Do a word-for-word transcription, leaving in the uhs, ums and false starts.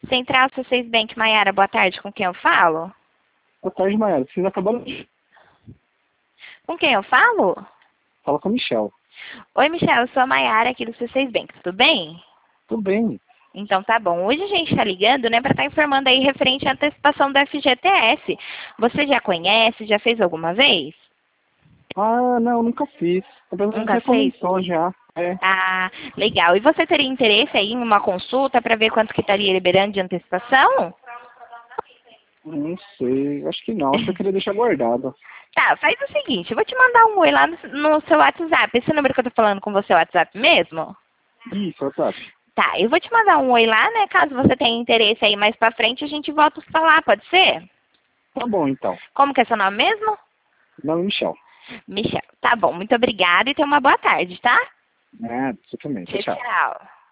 Central C seis Bank, Maiara, boa tarde, com quem eu falo? Boa tarde, Maiara. Vocês acabaram de... Com quem eu falo? Fala com a Michelle. Oi, Michelle, eu sou a Maiara aqui do C seis Bank, tudo bem? Tudo bem. Então tá bom. Hoje a gente está ligando, né, para estar informando aí referente à antecipação do F G T S. Você já conhece, já fez alguma vez? Ah, não, nunca fiz. A pessoa Nunca já fez? comentou já. É. Ah, legal. E você teria interesse aí em uma consulta para ver quanto que estaria liberando de antecipação? Não sei. Acho que não. Acho que eu queria deixar guardado. Tá, faz o seguinte, eu vou te mandar um oi lá no, no seu WhatsApp. Esse número que eu tô falando com você é o WhatsApp mesmo? Isso, WhatsApp. Tá, eu vou te mandar um oi lá, né? Caso você tenha interesse aí mais pra frente, a gente volta a falar, pode ser? Tá bom, então. Como que é seu nome mesmo? Não, Michelle. Michel. Tá bom, muito obrigada e tenha uma boa tarde, tá? É, você também. Tchau, Tchau, tchau. tchau.